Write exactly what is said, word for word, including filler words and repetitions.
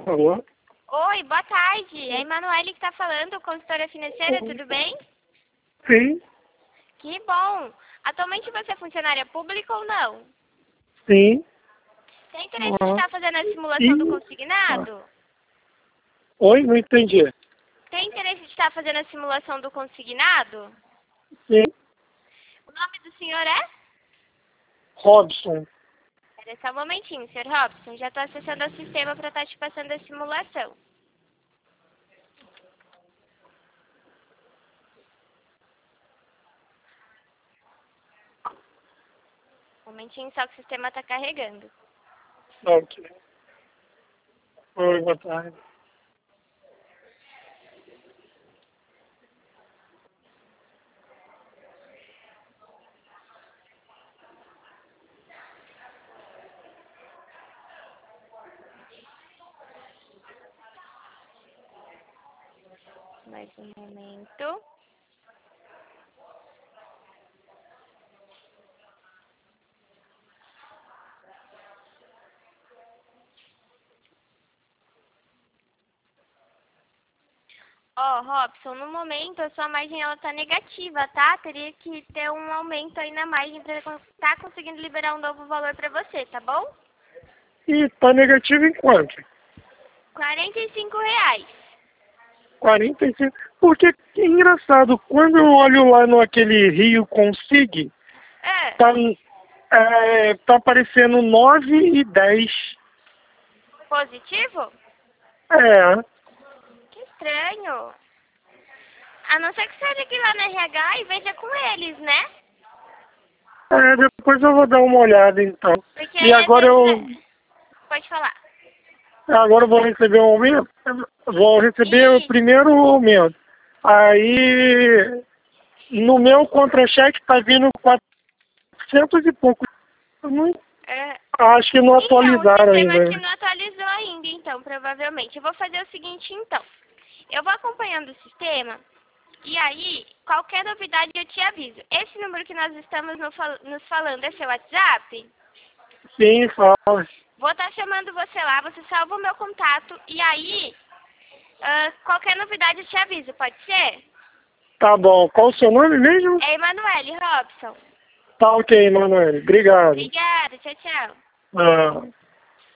Alô? Oi, boa tarde. É a Emanuele que está falando, consultora financeira, tudo bem? Sim, Que bom. Atualmente você é funcionária pública ou não? sim. Tem interesse em Ah, estar fazendo a simulação do e... ah. consignado? Oi, não entendi. Tem interesse em estar fazendo a simulação do consignado? Sim, O nome do senhor é? Robson. Espera só um momentinho, senhor Robson. Já estou acessando o sistema para estar te passando a simulação. Um momentinho só que o sistema está carregando. Ok. Oi, boa tarde. Mais um momento. Ó, Robson, no momento a sua margem ela tá negativa, tá? Teria que ter um aumento aí na margem para estar conseguindo liberar um novo valor para você, tá bom? E tá negativo em quanto? quarenta e cinco reais. quarenta e cinco. Porque, que engraçado, quando eu olho lá no aquele Rio Consig, É, tá, é, tá aparecendo nove e dez. positivo? É, Que estranho. A não ser que você ligue lá no R H e veja com eles, né? é, depois eu vou dar uma olhada então. Porque E aí às agora vezes... eu, é- Pode falar. agora eu vou receber um aumento? Vou receber o Isso. primeiro aumento. Aí, no meu contra-cheque tá vindo quatrocentos e pouco. Eu não, É. acho que não Então, o atualizaram sistema ainda. aqui não atualizou ainda, então, provavelmente. Eu vou fazer o seguinte, então. Eu vou acompanhando o sistema e aí, qualquer novidade eu te aviso. Esse número que nós estamos no fal- nos falando é seu WhatsApp? Sim, fala. Vou estar chamando você lá, você salva o meu contato e aí, ah, qualquer novidade eu te aviso, pode ser? Tá bom. Qual o seu nome mesmo? É Emanuele Robson. Tá ok, Manoel. Obrigado. Obrigada, tchau, tchau. Ah.